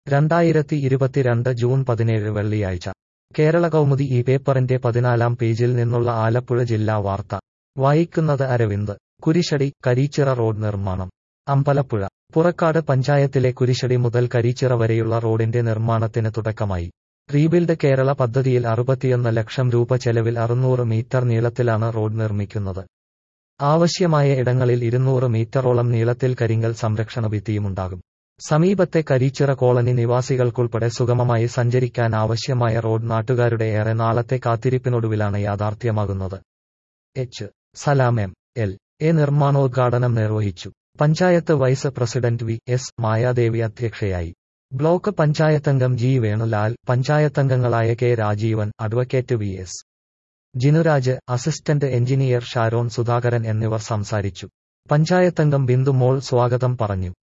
2022 June 17 വെള്ളിയാഴ്ച കേരള കൗമുദി ഈ പേപ്പറിന്റെ 14-ാം പേജിൽ നിന്നുള്ള ആലപ്പുഴ ജില്ലാ വാർത്ത വായിക്കുന്നത് അരവിന്ദ്. കുരിശടി, കരീച്ചിറ റോഡ് നിർമ്മാണം. അമ്പലപ്പുഴ. പുറക്കാട് പഞ്ചായത്തിലെ കുരിശടി മുതൽ കരീച്ചിറ വരെയുള്ള റോഡിന്റെ നിർമ്മാണത്തിന് തുടക്കമായി. റീബിൽഡ് കേരള പദ്ധതിയിൽ 61 ലക്ഷം രൂപ ചെലവിൽ 600 മീറ്റർ നീളത്തിലാണ് റോഡ് നിർമ്മിക്കുന്നത്. ആവശ്യമായ ഇടങ്ങളിൽ 200 മീറ്ററോളം നീളത്തിൽ കരിങ്കൽ സംരക്ഷണ ഭിത്തിയുമുണ്ടാകും. സമീപത്തെ കരീച്ചിറ കോളനി നിവാസികൾക്കുൾപ്പെടെ സുഗമമായി സഞ്ചരിക്കാൻ ആവശ്യമായ റോഡ് നാട്ടുകാരുടെ ഏറെ നാളത്തെ കാത്തിരിപ്പിനൊടുവിലാണ് യാഥാർത്ഥ്യമാകുന്നത്. എച്ച്. സലാം എം.എൽ.എ നിർമ്മാണോദ്ഘാടനം നിർവഹിച്ചു. Panchayat vice president V S. Mayadevi അധ്യക്ഷയായി. ബ്ലോക്ക് പഞ്ചായത്തംഗം ജി. വേണുലാൽ, പഞ്ചായത്തംഗങ്ങളായ K. Rajeevan, advocate V S. Jinuraj, assistant engineer Sharon Sudhakaran എന്നിവർ സംസാരിച്ചു. പഞ്ചായത്തംഗം ബിന്ദു മോൾ സ്വാഗതം പറഞ്ഞു.